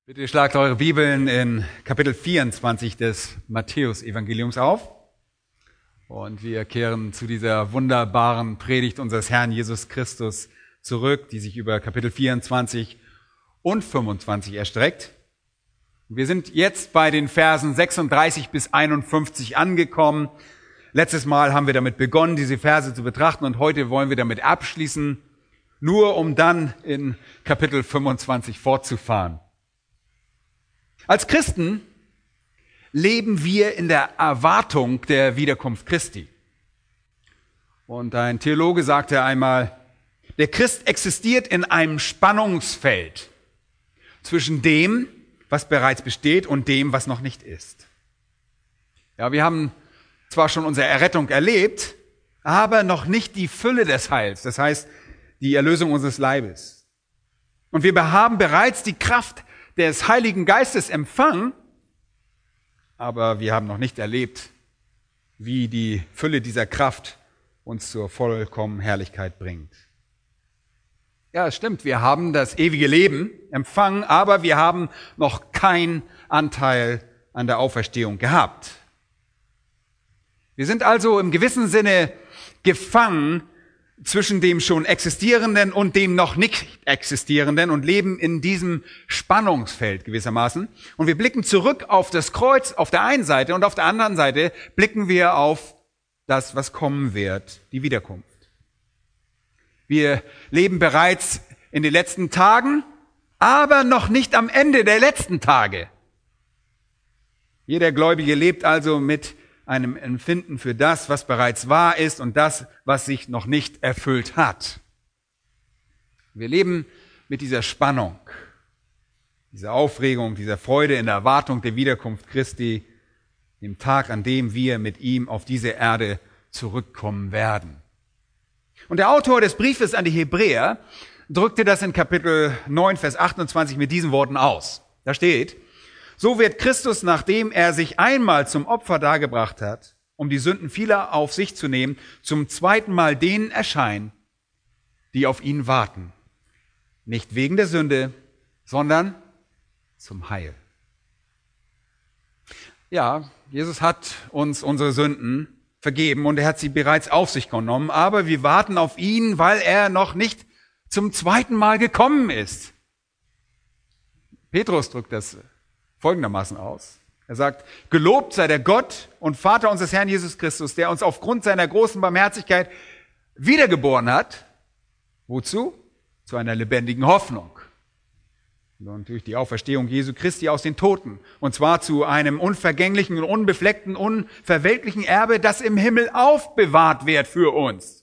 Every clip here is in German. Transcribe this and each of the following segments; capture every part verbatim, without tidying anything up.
Bitte schlagt eure Bibeln in Kapitel vierundzwanzig des Matthäus-Evangeliums auf. Und wir kehren zu dieser wunderbaren Predigt unseres Herrn Jesus Christus zurück, die sich über Kapitel vierundzwanzig und fünfundzwanzig erstreckt. Wir sind jetzt bei den Versen sechsunddreißig bis einundfünfzig angekommen. Letztes Mal haben wir damit begonnen, diese Verse zu betrachten, und heute wollen wir damit abschließen, nur um dann in Kapitel fünfundzwanzig fortzufahren. Als Christen leben wir in der Erwartung der Wiederkunft Christi. Und ein Theologe sagte einmal, der Christ existiert in einem Spannungsfeld zwischen dem, was bereits besteht, und dem, was noch nicht ist. Ja, wir haben zwar schon unsere Errettung erlebt, aber noch nicht die Fülle des Heils, das heißt die Erlösung unseres Leibes. Und wir haben bereits die Kraft des Heiligen Geistes empfangen, aber wir haben noch nicht erlebt, wie die Fülle dieser Kraft uns zur vollkommenen Herrlichkeit bringt. Ja, es stimmt, wir haben das ewige Leben empfangen, aber wir haben noch keinen Anteil an der Auferstehung gehabt. Wir sind also im gewissen Sinne gefangen zwischen dem schon Existierenden und dem noch nicht Existierenden und leben in diesem Spannungsfeld gewissermaßen. Und wir blicken zurück auf das Kreuz auf der einen Seite, und auf der anderen Seite blicken wir auf das, was kommen wird, die Wiederkunft. Wir leben bereits in den letzten Tagen, aber noch nicht am Ende der letzten Tage. Jeder Gläubige lebt also mit einem Empfinden für das, was bereits wahr ist, und das, was sich noch nicht erfüllt hat. Wir leben mit dieser Spannung, dieser Aufregung, dieser Freude in der Erwartung der Wiederkunft Christi, dem Tag, an dem wir mit ihm auf diese Erde zurückkommen werden. Und der Autor des Briefes an die Hebräer drückte das in Kapitel neun, Vers achtundzwanzig mit diesen Worten aus. Da steht: So wird Christus, nachdem er sich einmal zum Opfer dargebracht hat, um die Sünden vieler auf sich zu nehmen, zum zweiten Mal denen erscheinen, die auf ihn warten. Nicht wegen der Sünde, sondern zum Heil. Ja, Jesus hat uns unsere Sünden vergeben und er hat sie bereits auf sich genommen, aber wir warten auf ihn, weil er noch nicht zum zweiten Mal gekommen ist. Petrus drückt das folgendermaßen aus. Er sagt: Gelobt sei der Gott und Vater unseres Herrn Jesus Christus, der uns aufgrund seiner großen Barmherzigkeit wiedergeboren hat. Wozu? Zu einer lebendigen Hoffnung. Und durch die Auferstehung Jesu Christi aus den Toten. Und zwar zu einem unvergänglichen und unbefleckten, unverwelklichen Erbe, das im Himmel aufbewahrt wird für uns.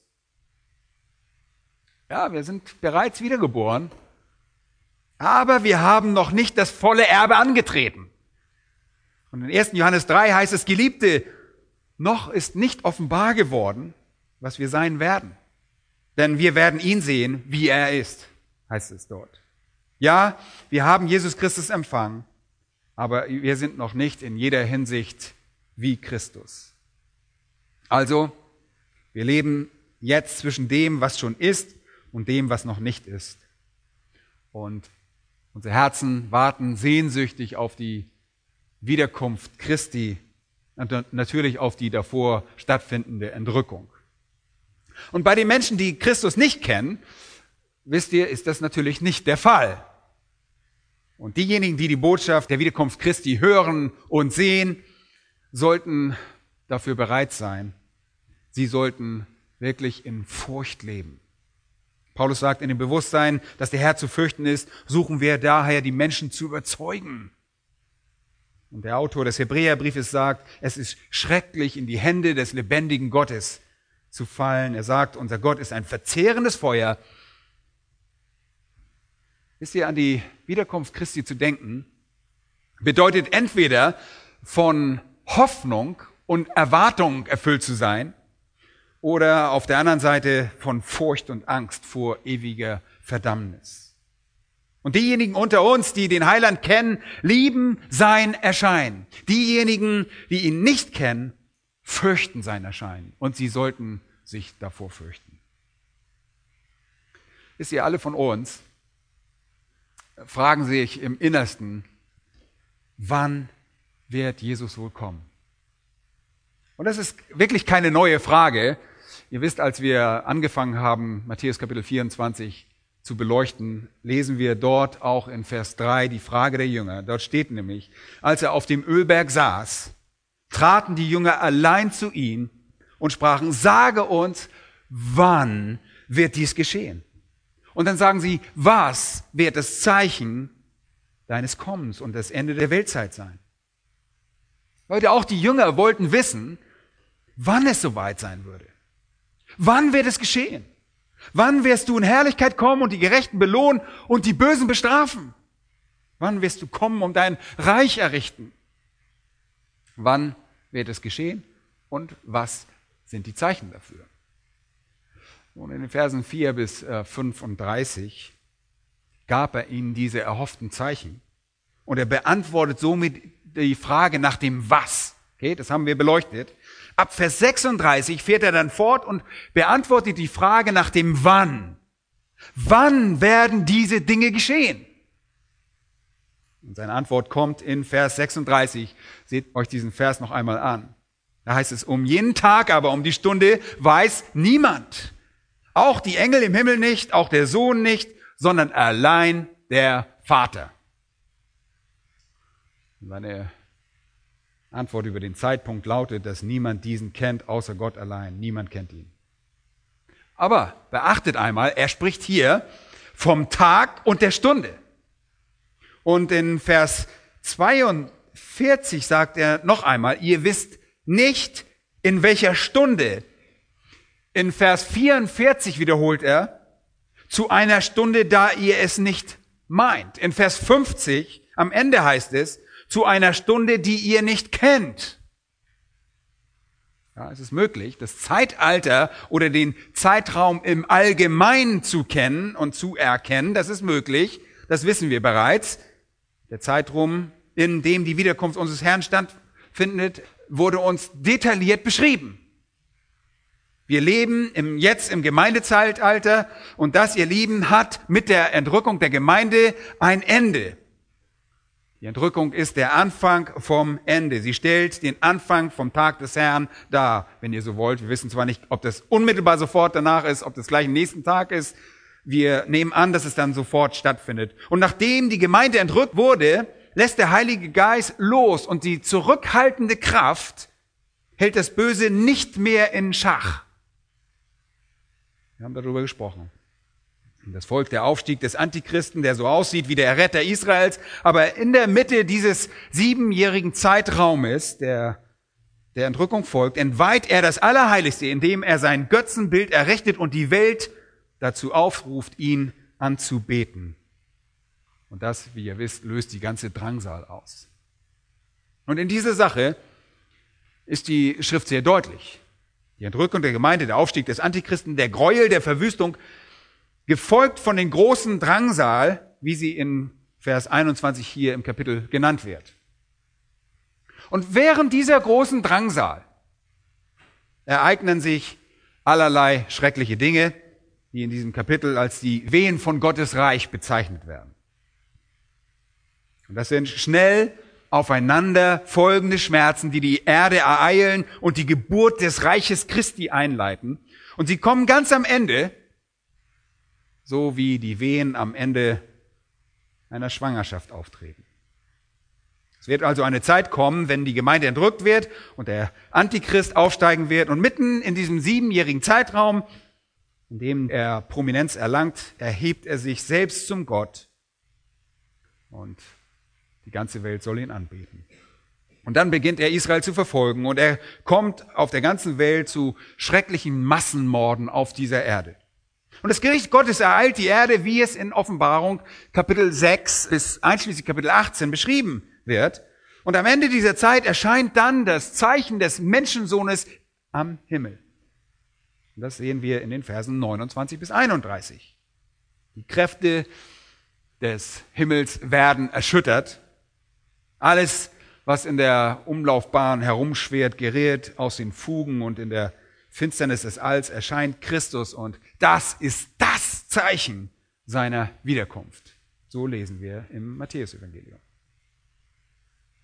Ja, wir sind bereits wiedergeboren, aber wir haben noch nicht das volle Erbe angetreten. Und in ersten Johannes drei heißt es: Geliebte, noch ist nicht offenbar geworden, was wir sein werden. Denn wir werden ihn sehen, wie er ist, heißt es dort. Ja, wir haben Jesus Christus empfangen, aber wir sind noch nicht in jeder Hinsicht wie Christus. Also, wir leben jetzt zwischen dem, was schon ist, und dem, was noch nicht ist. Und unsere Herzen warten sehnsüchtig auf die Wiederkunft Christi und natürlich auf die davor stattfindende Entrückung. Und bei den Menschen, die Christus nicht kennen, wisst ihr, ist das natürlich nicht der Fall. Und diejenigen, die die Botschaft der Wiederkunft Christi hören und sehen, sollten dafür bereit sein. Sie sollten wirklich in Furcht leben. Paulus sagt, in dem Bewusstsein, dass der Herr zu fürchten ist, suchen wir daher, die Menschen zu überzeugen. Und der Autor des Hebräerbriefes sagt, es ist schrecklich, in die Hände des lebendigen Gottes zu fallen. Er sagt, unser Gott ist ein verzehrendes Feuer. Wisst ihr, an die Wiederkunft Christi zu denken, bedeutet entweder von Hoffnung und Erwartung erfüllt zu sein, oder auf der anderen Seite von Furcht und Angst vor ewiger Verdammnis. Und diejenigen unter uns, die den Heiland kennen, lieben sein Erscheinen. Diejenigen, die ihn nicht kennen, fürchten sein Erscheinen. Und sie sollten sich davor fürchten. Wisst ihr, alle von uns fragen sich im Innersten, wann wird Jesus wohl kommen? Und das ist wirklich keine neue Frage. Ihr wisst, als wir angefangen haben, Matthäus Kapitel vierundzwanzig zu beleuchten, lesen wir dort auch in Vers drei die Frage der Jünger. Dort steht nämlich, als er auf dem Ölberg saß, traten die Jünger allein zu ihm und sprachen, sage uns, wann wird dies geschehen? Und dann sagen sie, was wird das Zeichen deines Kommens und das Ende der Weltzeit sein? Leute, auch die Jünger wollten wissen, wann es soweit sein würde. Wann wird es geschehen? Wann wirst du in Herrlichkeit kommen und die Gerechten belohnen und die Bösen bestrafen? Wann wirst du kommen und dein Reich errichten? Wann wird es geschehen und was sind die Zeichen dafür? Und in den Versen vier bis fünfunddreißig gab er ihnen diese erhofften Zeichen. Und er beantwortet somit die Frage nach dem Was. Okay, das haben wir beleuchtet. Ab Vers sechsunddreißig fährt er dann fort und beantwortet die Frage nach dem Wann. Wann werden diese Dinge geschehen? Und seine Antwort kommt in Vers sechsunddreißig. Seht euch diesen Vers noch einmal an. Da heißt es, um jeden Tag, aber um die Stunde weiß niemand. Auch die Engel im Himmel nicht, auch der Sohn nicht, sondern allein der Vater. Und seine Antwort über den Zeitpunkt lautet, dass niemand diesen kennt, außer Gott allein. Niemand kennt ihn. Aber beachtet einmal, er spricht hier vom Tag und der Stunde. Und in Vers zweiundvierzig sagt er noch einmal, ihr wisst nicht, in welcher Stunde. In Vers vierundvierzig wiederholt er, zu einer Stunde, da ihr es nicht meint. In Vers fünfzig, am Ende heißt es, zu einer Stunde, die ihr nicht kennt. Ja, es ist möglich, das Zeitalter oder den Zeitraum im Allgemeinen zu kennen und zu erkennen. Das ist möglich, das wissen wir bereits. Der Zeitraum, in dem die Wiederkunft unseres Herrn stattfindet, wurde uns detailliert beschrieben. Wir leben im, jetzt im Gemeindezeitalter und das, ihr Lieben, hat mit der Entrückung der Gemeinde ein Ende. Die Entrückung ist der Anfang vom Ende. Sie stellt den Anfang vom Tag des Herrn dar, wenn ihr so wollt. Wir wissen zwar nicht, ob das unmittelbar sofort danach ist, ob das gleich am nächsten Tag ist. Wir nehmen an, dass es dann sofort stattfindet. Und nachdem die Gemeinde entrückt wurde, lässt der Heilige Geist los und die zurückhaltende Kraft hält das Böse nicht mehr in Schach. Wir haben darüber gesprochen. Das folgt der Aufstieg des Antichristen, der so aussieht wie der Erretter Israels. Aber in der Mitte dieses siebenjährigen Zeitraumes, der der Entrückung folgt, entweiht er das Allerheiligste, indem er sein Götzenbild errichtet und die Welt dazu aufruft, ihn anzubeten. Und das, wie ihr wisst, löst die ganze Drangsal aus. Und in dieser Sache ist die Schrift sehr deutlich. Die Entrückung der Gemeinde, der Aufstieg des Antichristen, der Gräuel der Verwüstung, gefolgt von den großen Drangsal, wie sie in Vers einundzwanzig hier im Kapitel genannt wird. Und während dieser großen Drangsal ereignen sich allerlei schreckliche Dinge, die in diesem Kapitel als die Wehen von Gottes Reich bezeichnet werden. Und das sind schnell aufeinander folgende Schmerzen, die die Erde ereilen und die Geburt des Reiches Christi einleiten. Und sie kommen ganz am Ende, so wie die Wehen am Ende einer Schwangerschaft auftreten. Es wird also eine Zeit kommen, wenn die Gemeinde entrückt wird und der Antichrist aufsteigen wird. Und mitten in diesem siebenjährigen Zeitraum, in dem er Prominenz erlangt, erhebt er sich selbst zum Gott. Und die ganze Welt soll ihn anbeten. Und dann beginnt er Israel zu verfolgen und er kommt auf der ganzen Welt zu schrecklichen Massenmorden auf dieser Erde. Und das Gericht Gottes ereilt die Erde, wie es in Offenbarung Kapitel sechs bis einschließlich Kapitel achtzehn beschrieben wird. Und am Ende dieser Zeit erscheint dann das Zeichen des Menschensohnes am Himmel. Und das sehen wir in den Versen neunundzwanzig bis einunddreißig. Die Kräfte des Himmels werden erschüttert. Alles, was in der Umlaufbahn herumschwert, gerät aus den Fugen und in der Finsternis des Alls erscheint Christus und das ist das Zeichen seiner Wiederkunft. So lesen wir im Matthäus-Evangelium.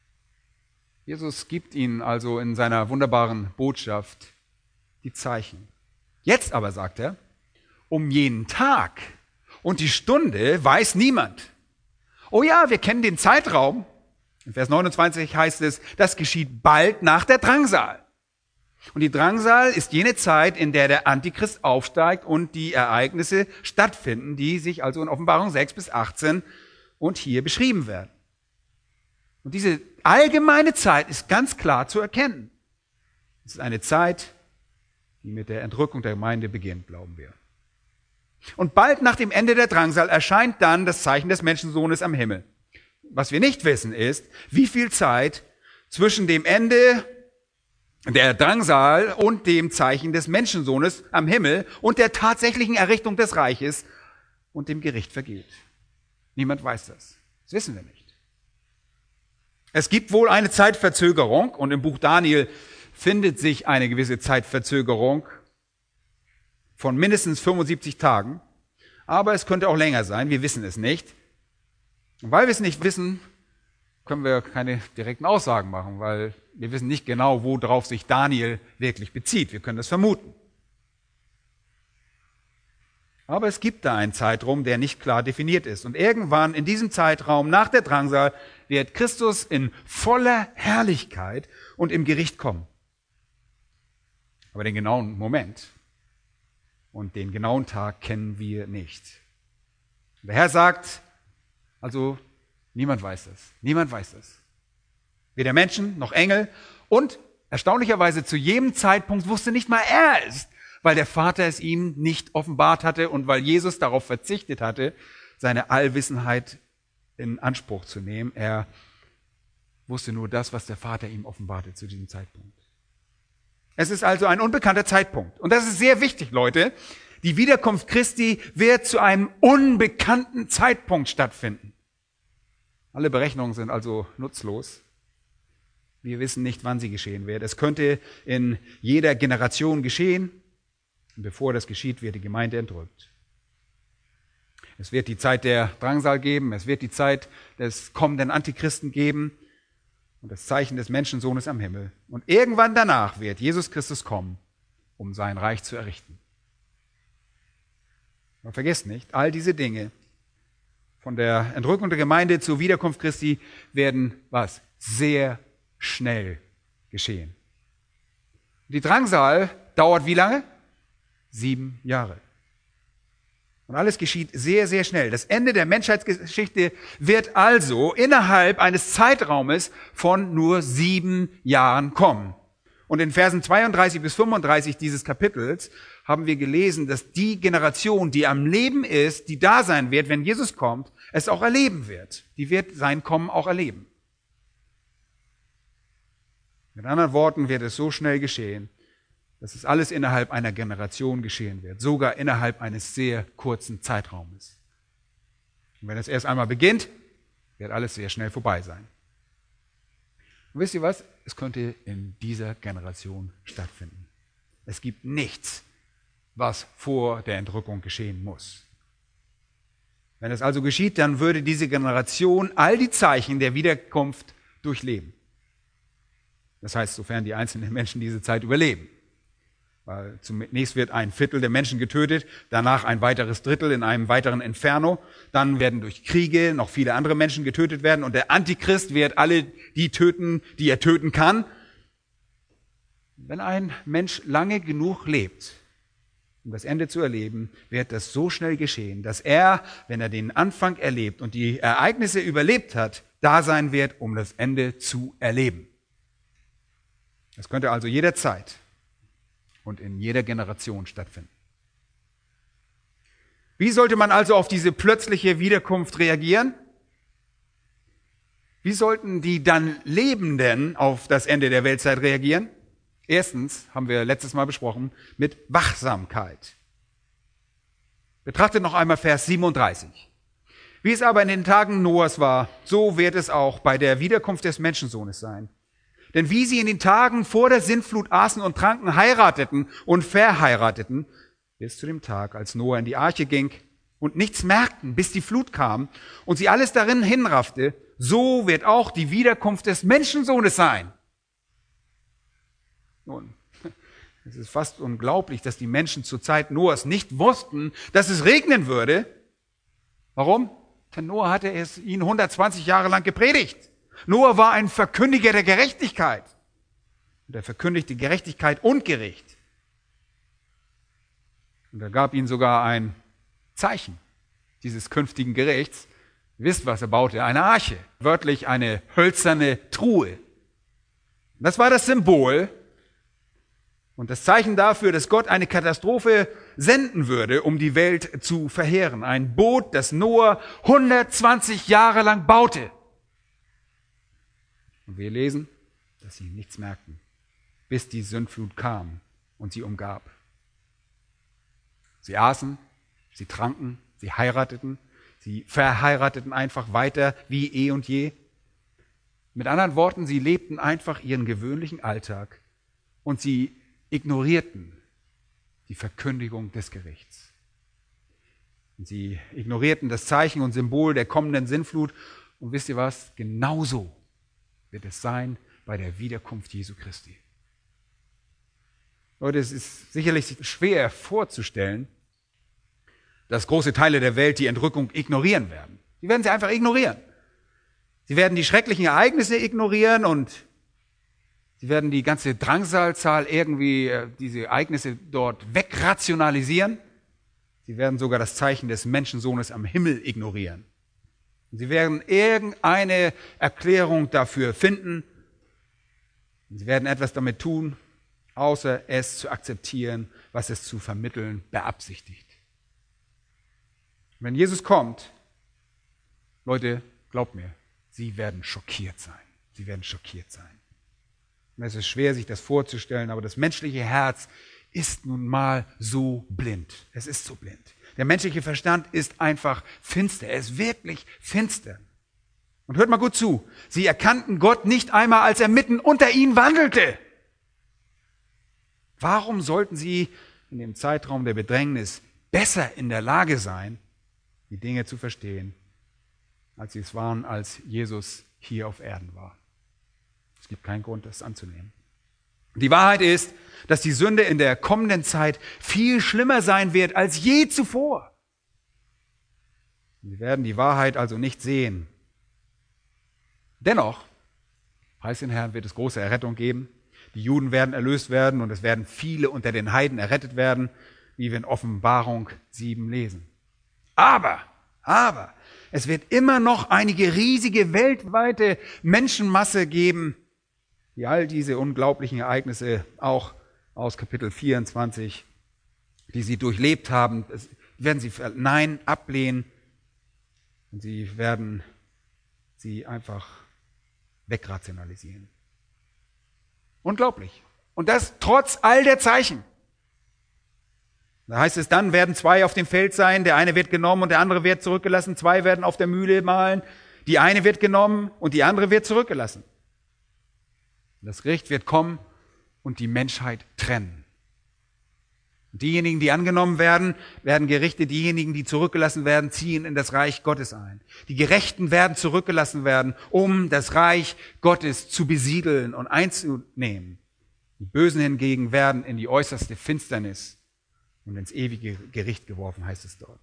Jesus gibt ihnen also in seiner wunderbaren Botschaft die Zeichen. Jetzt aber, sagt er, um jenen Tag und die Stunde weiß niemand. Oh ja, wir kennen den Zeitraum. In Vers neunundzwanzig heißt es, das geschieht bald nach der Drangsal. Und die Drangsal ist jene Zeit, in der der Antichrist aufsteigt und die Ereignisse stattfinden, die sich also in Offenbarung sechs bis achtzehn und hier beschrieben werden. Und diese allgemeine Zeit ist ganz klar zu erkennen. Es ist eine Zeit, die mit der Entrückung der Gemeinde beginnt, glauben wir. Und bald nach dem Ende der Drangsal erscheint dann das Zeichen des Menschensohnes am Himmel. Was wir nicht wissen ist, wie viel Zeit zwischen dem Ende der Drangsal und dem Zeichen des Menschensohnes am Himmel und der tatsächlichen Errichtung des Reiches und dem Gericht vergeht. Niemand weiß das. Das wissen wir nicht. Es gibt wohl eine Zeitverzögerung und im Buch Daniel findet sich eine gewisse Zeitverzögerung von mindestens fünfundsiebzig Tagen, aber es könnte auch länger sein, wir wissen es nicht. Und weil wir es nicht wissen, können wir keine direkten Aussagen machen, weil wir wissen nicht genau, worauf sich Daniel wirklich bezieht. Wir können das vermuten. Aber es gibt da einen Zeitraum, der nicht klar definiert ist. Und irgendwann in diesem Zeitraum nach der Drangsal wird Christus in voller Herrlichkeit und im Gericht kommen. Aber den genauen Moment und den genauen Tag kennen wir nicht. Der Herr sagt, also niemand weiß das. Niemand weiß das. Weder Menschen noch Engel. Und erstaunlicherweise zu jedem Zeitpunkt wusste nicht mal er es, weil der Vater es ihm nicht offenbart hatte und weil Jesus darauf verzichtet hatte, seine Allwissenheit in Anspruch zu nehmen. Er wusste nur das, was der Vater ihm offenbarte zu diesem Zeitpunkt. Es ist also ein unbekannter Zeitpunkt. Und das ist sehr wichtig, Leute. Die Wiederkunft Christi wird zu einem unbekannten Zeitpunkt stattfinden. Alle Berechnungen sind also nutzlos. Wir wissen nicht, wann sie geschehen wird. Es könnte in jeder Generation geschehen. Und bevor das geschieht, wird die Gemeinde entrückt. Es wird die Zeit der Drangsal geben. Es wird die Zeit des kommenden Antichristen geben. Und das Zeichen des Menschensohnes am Himmel. Und irgendwann danach wird Jesus Christus kommen, um sein Reich zu errichten. Und vergesst nicht, all diese Dinge von der Entrückung der Gemeinde zur Wiederkunft Christi werden was? Sehr schnell geschehen. Die Drangsal dauert wie lange? Sieben Jahre. Und alles geschieht sehr, sehr schnell. Das Ende der Menschheitsgeschichte wird also innerhalb eines Zeitraumes von nur sieben Jahren kommen. Und in Versen zweiunddreißig bis fünfunddreißig dieses Kapitels haben wir gelesen, dass die Generation, die am Leben ist, die da sein wird, wenn Jesus kommt, es auch erleben wird. Die wird sein Kommen auch erleben. Mit anderen Worten wird es so schnell geschehen, dass es alles innerhalb einer Generation geschehen wird, sogar innerhalb eines sehr kurzen Zeitraumes. Und wenn es erst einmal beginnt, wird alles sehr schnell vorbei sein. Und wisst ihr was? Es könnte in dieser Generation stattfinden. Es gibt nichts, was vor der Entrückung geschehen muss. Wenn es also geschieht, dann würde diese Generation all die Zeichen der Wiederkunft durchleben. Das heißt, sofern die einzelnen Menschen diese Zeit überleben. Weil zunächst wird ein Viertel der Menschen getötet, danach ein weiteres Drittel in einem weiteren Inferno. Dann werden durch Kriege noch viele andere Menschen getötet werden und der Antichrist wird alle die töten, die er töten kann. Wenn ein Mensch lange genug lebt, um das Ende zu erleben, wird das so schnell geschehen, dass er, wenn er den Anfang erlebt und die Ereignisse überlebt hat, da sein wird, um das Ende zu erleben. Das könnte also jederzeit und in jeder Generation stattfinden. Wie sollte man also auf diese plötzliche Wiederkunft reagieren? Wie sollten die dann Lebenden auf das Ende der Weltzeit reagieren? Erstens, haben wir letztes Mal besprochen, mit Wachsamkeit. Betrachtet noch einmal Vers siebenunddreißig. Wie es aber in den Tagen Noahs war, so wird es auch bei der Wiederkunft des Menschensohnes sein. Denn wie sie in den Tagen vor der Sintflut aßen und tranken, heirateten und verheirateten, bis zu dem Tag, als Noah in die Arche ging und nichts merkten, bis die Flut kam und sie alles darin hinraffte, so wird auch die Wiederkunft des Menschensohnes sein. Nun, es ist fast unglaublich, dass die Menschen zur Zeit Noahs nicht wussten, dass es regnen würde. Warum? Denn Noah hatte es ihnen hundertzwanzig Jahre lang gepredigt. Noah war ein Verkündiger der Gerechtigkeit. Und er verkündigte Gerechtigkeit und Gericht. Und er gab ihnen sogar ein Zeichen dieses künftigen Gerichts. Ihr wisst, was er baute? Eine Arche. Wörtlich eine hölzerne Truhe. Das war das Symbol und das Zeichen dafür, dass Gott eine Katastrophe senden würde, um die Welt zu verheeren. Ein Boot, das Noah hundertzwanzig Jahre lang baute. Und wir lesen, dass sie nichts merkten, bis die Sintflut kam und sie umgab. Sie aßen, sie tranken, sie heirateten, sie verheirateten einfach weiter wie eh und je. Mit anderen Worten, sie lebten einfach ihren gewöhnlichen Alltag und sie ignorierten die Verkündigung des Gerichts. Und sie ignorierten das Zeichen und Symbol der kommenden Sintflut. Und wisst ihr was? Genauso wird es sein bei der Wiederkunft Jesu Christi. Leute, es ist sicherlich schwer vorzustellen, dass große Teile der Welt die Entrückung ignorieren werden. Sie werden sie einfach ignorieren. Sie werden die schrecklichen Ereignisse ignorieren und sie werden die ganze Drangsalzahl irgendwie, diese Ereignisse dort wegrationalisieren. Sie werden sogar das Zeichen des Menschensohnes am Himmel ignorieren. Und sie werden irgendeine Erklärung dafür finden. Und sie werden etwas damit tun, außer es zu akzeptieren, was es zu vermitteln beabsichtigt. Wenn Jesus kommt, Leute, glaubt mir, sie werden schockiert sein. Sie werden schockiert sein. Und es ist schwer, sich das vorzustellen, aber das menschliche Herz ist nun mal so blind. Es ist so blind. Der menschliche Verstand ist einfach finster. Er ist wirklich finster. Und hört mal gut zu. Sie erkannten Gott nicht einmal, als er mitten unter ihnen wandelte. Warum sollten sie in dem Zeitraum der Bedrängnis besser in der Lage sein, die Dinge zu verstehen, als sie es waren, als Jesus hier auf Erden war? Es gibt keinen Grund, das anzunehmen. Die Wahrheit ist, dass die Sünde in der kommenden Zeit viel schlimmer sein wird als je zuvor. Sie werden die Wahrheit also nicht sehen. Dennoch, preis den Herrn, wird es große Errettung geben. Die Juden werden erlöst werden und es werden viele unter den Heiden errettet werden, wie wir in Offenbarung sieben lesen. Aber, aber, es wird immer noch einige riesige weltweite Menschenmasse geben, die all diese unglaublichen Ereignisse auch aus Kapitel vierundzwanzig, die sie durchlebt haben, werden sie Nein ablehnen und sie werden sie einfach wegrationalisieren. Unglaublich. Und das trotz all der Zeichen. Da heißt es, dann werden zwei auf dem Feld sein, der eine wird genommen und der andere wird zurückgelassen, zwei werden auf der Mühle mahlen, die eine wird genommen und die andere wird zurückgelassen. Das Gericht wird kommen und die Menschheit trennen. Diejenigen, die angenommen werden, werden gerichtet. Diejenigen, die zurückgelassen werden, ziehen in das Reich Gottes ein. Die Gerechten werden zurückgelassen werden, um das Reich Gottes zu besiedeln und einzunehmen. Die Bösen hingegen werden in die äußerste Finsternis und ins ewige Gericht geworfen, heißt es dort.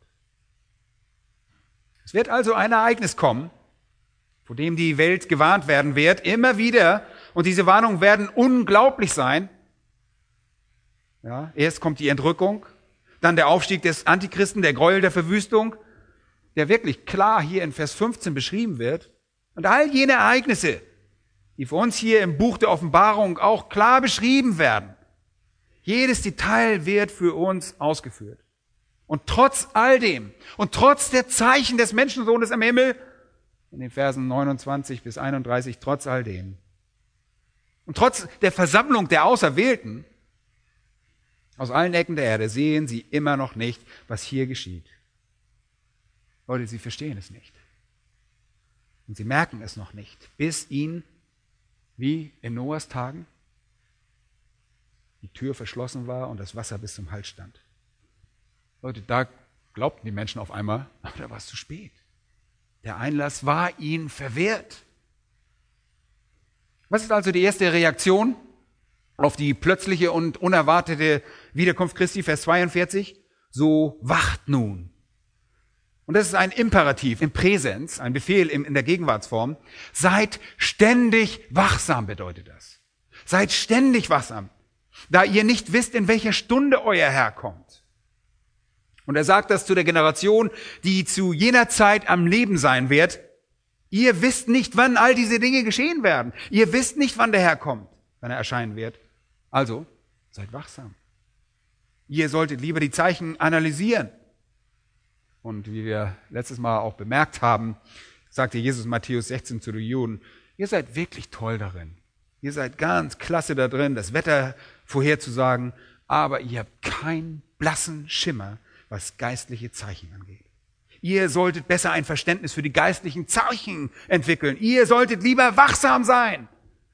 Es wird also ein Ereignis kommen, vor dem die Welt gewarnt werden wird, immer wieder. Und diese Warnungen werden unglaublich sein. Ja, erst kommt die Entrückung, dann der Aufstieg des Antichristen, der Gräuel der Verwüstung, der wirklich klar hier in Vers fünfzehn beschrieben wird. Und all jene Ereignisse, die für uns hier im Buch der Offenbarung auch klar beschrieben werden. Jedes Detail wird für uns ausgeführt. Und trotz all dem und trotz der Zeichen des Menschensohnes am Himmel, in den Versen neunundzwanzig bis einunddreißig, trotz all dem und trotz der Versammlung der Auserwählten, aus allen Ecken der Erde sehen sie immer noch nicht, was hier geschieht. Leute, sie verstehen es nicht. Und sie merken es noch nicht, bis ihnen, wie in Noahs Tagen, die Tür verschlossen war und das Wasser bis zum Hals stand. Leute, da glaubten die Menschen auf einmal, aber da war es zu spät. Der Einlass war ihnen verwehrt. Was ist also die erste Reaktion? auf die plötzliche und unerwartete Wiederkunft Christi, Vers zweiundvierzig, so wacht nun. Und das ist ein Imperativ im Präsens, ein Befehl in der Gegenwartsform. Seid ständig wachsam, bedeutet das. Seid ständig wachsam, da ihr nicht wisst, in welcher Stunde euer Herr kommt. Und er sagt das zu der Generation, die zu jener Zeit am Leben sein wird. Ihr wisst nicht, wann all diese Dinge geschehen werden. Ihr wisst nicht, wann der Herr kommt, wann er erscheinen wird. Also, seid wachsam. Ihr solltet lieber die Zeichen analysieren. Und wie wir letztes Mal auch bemerkt haben, sagte Jesus in Matthäus sechzehn zu den Juden, ihr seid wirklich toll darin. Ihr seid ganz klasse da drin, das Wetter vorherzusagen, aber ihr habt keinen blassen Schimmer, was geistliche Zeichen angeht. Ihr solltet besser ein Verständnis für die geistlichen Zeichen entwickeln. Ihr solltet lieber wachsam sein.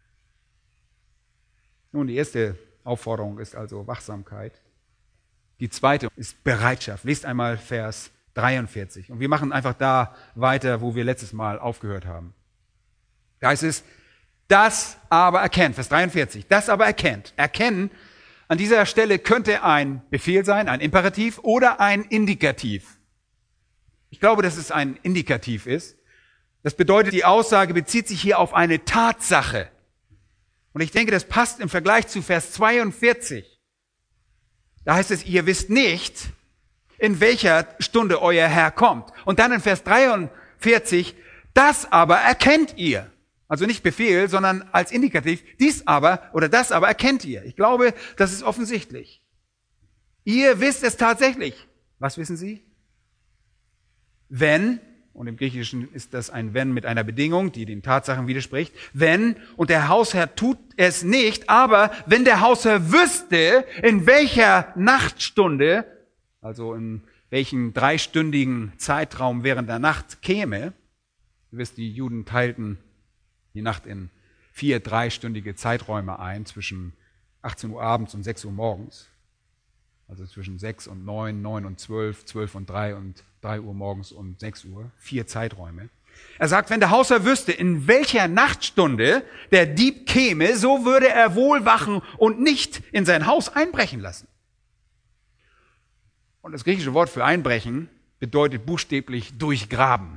Nun, die erste Aufforderung ist also Wachsamkeit. Die zweite ist Bereitschaft. Lest einmal Vers dreiundvierzig. Und wir machen einfach da weiter, wo wir letztes Mal aufgehört haben. Da heißt es, das aber erkennt, Vers dreiundvierzig, das aber erkennt. Erkennen, an dieser Stelle könnte ein Befehl sein, ein Imperativ oder ein Indikativ. Ich glaube, dass es ein Indikativ ist. Das bedeutet, die Aussage bezieht sich hier auf eine Tatsache. Und ich denke, das passt im Vergleich zu Vers zweiundvierzig. Da heißt es, ihr wisst nicht, in welcher Stunde euer Herr kommt. Und dann in Vers dreiundvierzig, das aber erkennt ihr. Also nicht Befehl, sondern als Indikativ, dies aber oder das aber erkennt ihr. Ich glaube, das ist offensichtlich. Ihr wisst es tatsächlich. Was wissen Sie? Wenn, und im Griechischen ist das ein Wenn mit einer Bedingung, die den Tatsachen widerspricht, wenn, und der Hausherr tut es nicht, aber wenn der Hausherr wüsste, in welcher Nachtstunde, also in welchen dreistündigen Zeitraum während der Nacht käme, ihr wisst, die Juden teilten die Nacht in vier dreistündige Zeiträume ein, zwischen achtzehn Uhr abends und sechs Uhr morgens. Also zwischen sechs und neun, neun und zwölf, zwölf und drei und drei Uhr morgens und sechs Uhr. Vier Zeiträume. Er sagt, wenn der Hausherr wüsste, in welcher Nachtstunde der Dieb käme, so würde er wohl wachen und nicht in sein Haus einbrechen lassen. Und das griechische Wort für einbrechen bedeutet buchstäblich durchgraben.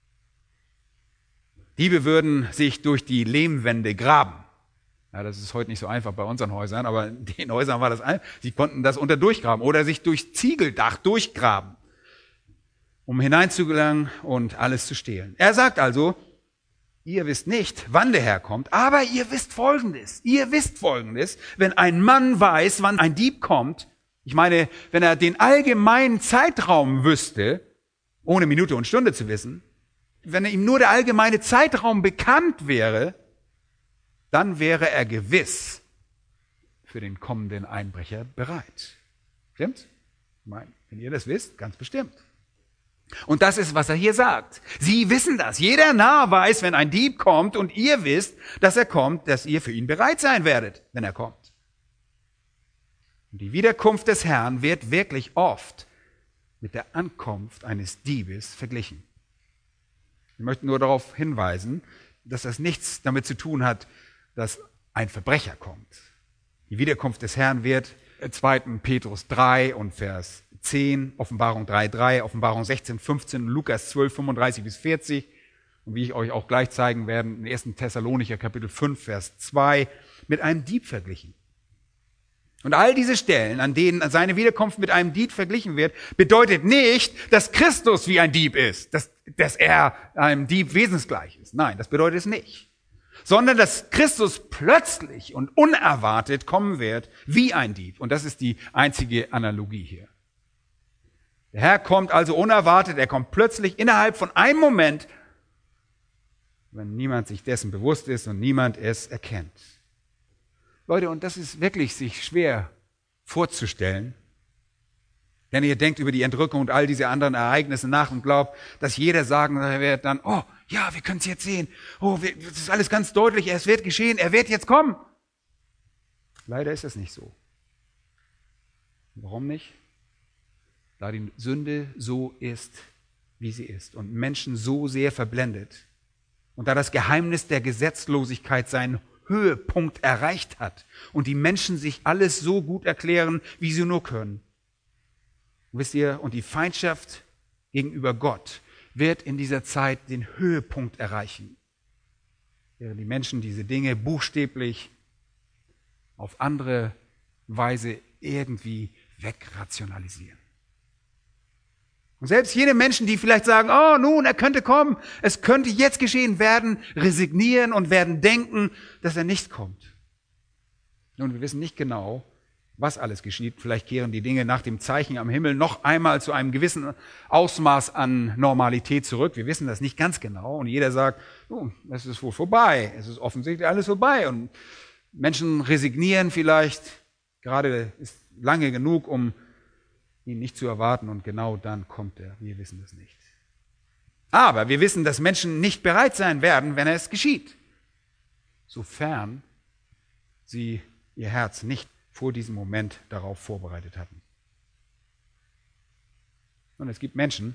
Diebe würden sich durch die Lehmwände graben. Ja, das ist heute nicht so einfach bei unseren Häusern, aber in den Häusern war das einfach. Sie konnten das unter durchgraben oder sich durch Ziegeldach durchgraben, um hineinzugelangen und alles zu stehlen. Er sagt also, ihr wisst nicht, wann der Herr kommt, aber ihr wisst Folgendes. Ihr wisst Folgendes, wenn ein Mann weiß, wann ein Dieb kommt, ich meine, wenn er den allgemeinen Zeitraum wüsste, ohne Minute und Stunde zu wissen, wenn ihm nur der allgemeine Zeitraum bekannt wäre, dann wäre er gewiss für den kommenden Einbrecher bereit. Stimmt's? Ich meine, wenn ihr das wisst, ganz bestimmt. Und das ist, was er hier sagt. Sie wissen das. Jeder Narr weiß, wenn ein Dieb kommt und ihr wisst, dass er kommt, dass ihr für ihn bereit sein werdet, wenn er kommt. Und die Wiederkunft des Herrn wird wirklich oft mit der Ankunft eines Diebes verglichen. Ich möchte nur darauf hinweisen, dass das nichts damit zu tun hat, dass ein Verbrecher kommt. Die Wiederkunft des Herrn wird zweiten Petrus drei und Vers zehn, Offenbarung drei, drei, Offenbarung sechzehn, fünfzehn, Lukas zwölf, fünfunddreißig bis vierzig und wie ich euch auch gleich zeigen werde, in ersten Thessalonicher Kapitel fünf, Vers zwei, mit einem Dieb verglichen. Und all diese Stellen, an denen seine Wiederkunft mit einem Dieb verglichen wird, bedeutet nicht, dass Christus wie ein Dieb ist, dass, dass er einem Dieb wesensgleich ist. Nein, das bedeutet es nicht. Sondern dass Christus plötzlich und unerwartet kommen wird wie ein Dieb. Und das ist die einzige Analogie hier. Der Herr kommt also unerwartet, er kommt plötzlich innerhalb von einem Moment, wenn niemand sich dessen bewusst ist und niemand es erkennt. Leute, und das ist wirklich sich schwer vorzustellen, denn ihr denkt über die Entrückung und all diese anderen Ereignisse nach und glaubt, dass jeder sagen wird dann, oh ja, wir können es jetzt sehen, oh, das ist alles ganz deutlich, es wird geschehen, er wird jetzt kommen. Leider ist das nicht so. Warum nicht? Da die Sünde so ist, wie sie ist und Menschen so sehr verblendet und da das Geheimnis der Gesetzlosigkeit seinen Höhepunkt erreicht hat und die Menschen sich alles so gut erklären, wie sie nur können. Wisst ihr, und die Feindschaft gegenüber Gott wird in dieser Zeit den Höhepunkt erreichen, während die Menschen diese Dinge buchstäblich auf andere Weise irgendwie wegrationalisieren. Und selbst jene Menschen, die vielleicht sagen, oh nun, er könnte kommen, es könnte jetzt geschehen, werden resignieren und werden denken, dass er nicht kommt. Nun, wir wissen nicht genau, was alles geschieht. Vielleicht kehren die Dinge nach dem Zeichen am Himmel noch einmal zu einem gewissen Ausmaß an Normalität zurück. Wir wissen das nicht ganz genau. Und jeder sagt, oh, es ist wohl vorbei. Es ist offensichtlich alles vorbei. Und Menschen resignieren vielleicht. Gerade ist lange genug, um ihn nicht zu erwarten. Und genau dann kommt er. Wir wissen das nicht. Aber wir wissen, dass Menschen nicht bereit sein werden, wenn es geschieht. Sofern sie ihr Herz nicht vor diesem Moment darauf vorbereitet hatten. Und es gibt Menschen,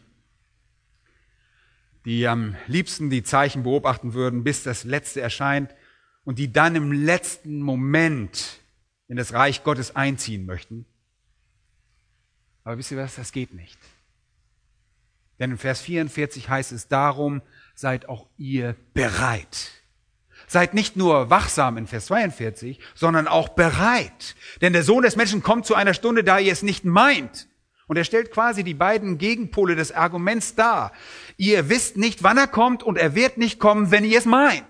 die am liebsten die Zeichen beobachten würden, bis das Letzte erscheint und die dann im letzten Moment in das Reich Gottes einziehen möchten. Aber wisst ihr was, das geht nicht. Denn in Vers vierundvierzig heißt es, darum seid auch ihr bereit. Seid nicht nur wachsam in Vers zweiundvierzig, sondern auch bereit. Denn der Sohn des Menschen kommt zu einer Stunde, da ihr es nicht meint. Und er stellt quasi die beiden Gegenpole des Arguments dar. Ihr wisst nicht, wann er kommt und er wird nicht kommen, wenn ihr es meint.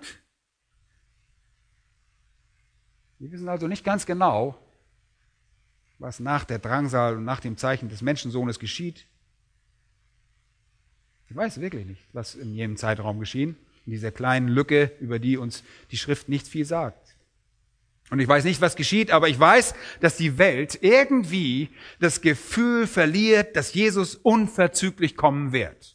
Wir wissen also nicht ganz genau, was nach der Drangsal und nach dem Zeichen des Menschensohnes geschieht. Ich weiß wirklich nicht, was in jenem Zeitraum geschehen. In dieser kleinen Lücke, über die uns die Schrift nicht viel sagt. Und ich weiß nicht, was geschieht, aber ich weiß, dass die Welt irgendwie das Gefühl verliert, dass Jesus unverzüglich kommen wird.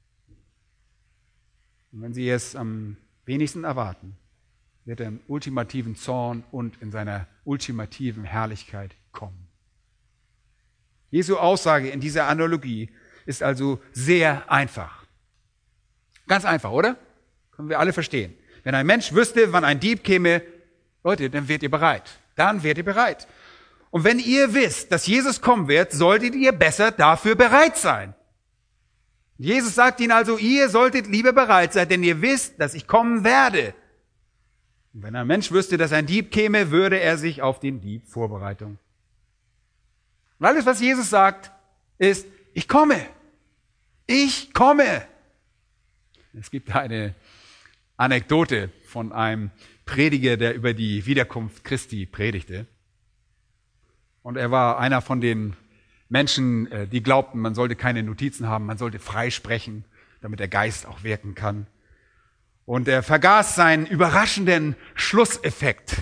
Und wenn sie es am wenigsten erwarten, wird er im ultimativen Zorn und in seiner ultimativen Herrlichkeit kommen. Jesu Aussage in dieser Analogie ist also sehr einfach. Ganz einfach, oder? Können wir alle verstehen. Wenn ein Mensch wüsste, wann ein Dieb käme, Leute, dann werdet ihr bereit. Dann werdet ihr bereit. Und wenn ihr wisst, dass Jesus kommen wird, solltet ihr besser dafür bereit sein. Jesus sagt ihnen also, ihr solltet lieber bereit sein, denn ihr wisst, dass ich kommen werde. Und wenn ein Mensch wüsste, dass ein Dieb käme, würde er sich auf den Dieb vorbereiten. Und alles, was Jesus sagt, ist, ich komme. Ich komme. Es gibt eine Anekdote von einem Prediger, der über die Wiederkunft Christi predigte. Und er war einer von den Menschen, die glaubten, man sollte keine Notizen haben, man sollte frei sprechen, damit der Geist auch wirken kann. Und er vergaß seinen überraschenden Schlusseffekt.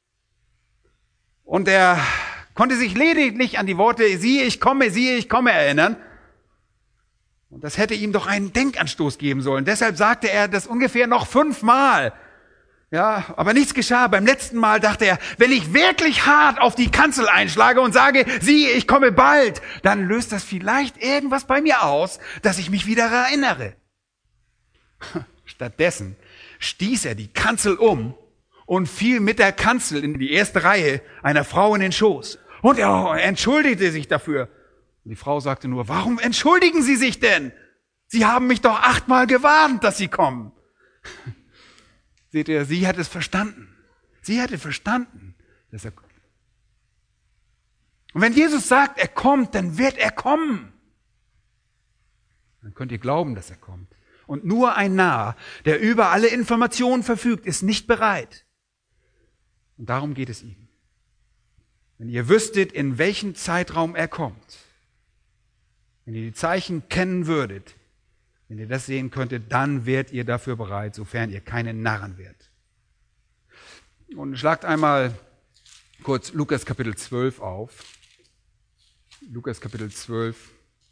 Und er konnte sich lediglich an die Worte, siehe, ich komme, siehe, ich komme erinnern. Und das hätte ihm doch einen Denkanstoß geben sollen. Deshalb sagte er das ungefähr noch fünfmal. Ja, aber nichts geschah. Beim letzten Mal dachte er, wenn ich wirklich hart auf die Kanzel einschlage und sage, siehe, ich komme bald, dann löst das vielleicht irgendwas bei mir aus, dass ich mich wieder erinnere. Stattdessen stieß er die Kanzel um und fiel mit der Kanzel in die erste Reihe einer Frau in den Schoß. Und er entschuldigte sich dafür. Und die Frau sagte nur, warum entschuldigen Sie sich denn? Sie haben mich doch achtmal gewarnt, dass Sie kommen. Seht ihr, sie hat es verstanden. Sie hatte verstanden, dass er kommt. Und wenn Jesus sagt, er kommt, dann wird er kommen. Dann könnt ihr glauben, dass er kommt. Und nur ein Narr, der über alle Informationen verfügt, ist nicht bereit. Und darum geht es ihm. Wenn ihr wüsstet, in welchem Zeitraum er kommt, wenn ihr die Zeichen kennen würdet, wenn ihr das sehen könntet, dann wärt ihr dafür bereit, sofern ihr keine Narren wärt. Und schlagt einmal kurz Lukas Kapitel zwölf auf. Lukas Kapitel zwölf.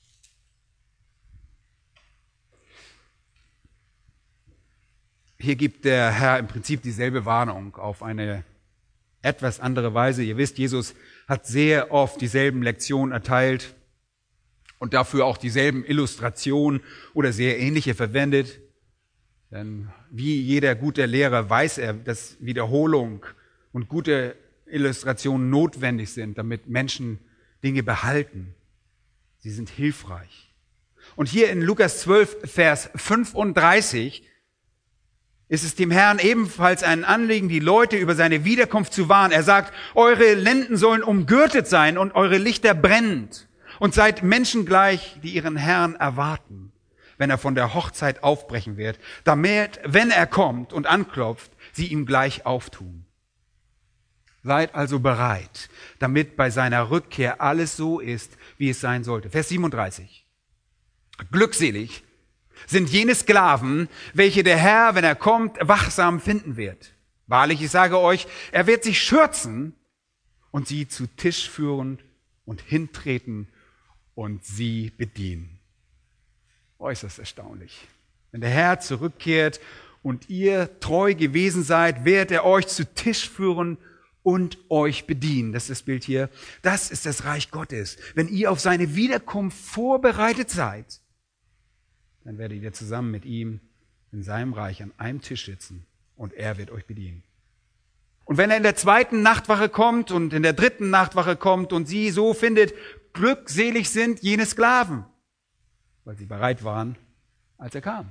Hier gibt der Herr im Prinzip dieselbe Warnung auf eine etwas andere Weise. Ihr wisst, Jesus hat sehr oft dieselben Lektionen erteilt und dafür auch dieselben Illustrationen oder sehr ähnliche verwendet. Denn wie jeder gute Lehrer weiß er, dass Wiederholung und gute Illustrationen notwendig sind, damit Menschen Dinge behalten. Sie sind hilfreich. Und hier in Lukas zwölf, Vers fünfunddreißig ist es dem Herrn ebenfalls ein Anliegen, die Leute über seine Wiederkunft zu warnen. Er sagt, eure Lenden sollen umgürtet sein und eure Lichter brennend und seid Menschen gleich, die ihren Herrn erwarten, wenn er von der Hochzeit aufbrechen wird, damit, wenn er kommt und anklopft, sie ihm gleich auftun. Seid also bereit, damit bei seiner Rückkehr alles so ist, wie es sein sollte. Vers siebenunddreißig. Glückselig sind jene Sklaven, welche der Herr, wenn er kommt, wachsam finden wird. Wahrlich, ich sage euch, er wird sich schürzen und sie zu Tisch führen und hintreten und sie bedienen. Äußerst erstaunlich. Wenn der Herr zurückkehrt und ihr treu gewesen seid, wird er euch zu Tisch führen und euch bedienen. Das ist das Bild hier. Das ist das Reich Gottes. Wenn ihr auf seine Wiederkunft vorbereitet seid, dann werdet ihr zusammen mit ihm in seinem Reich an einem Tisch sitzen und er wird euch bedienen. Und wenn er in der zweiten Nachtwache kommt und in der dritten Nachtwache kommt und sie so findet, glückselig sind jene Sklaven, weil sie bereit waren, als er kam.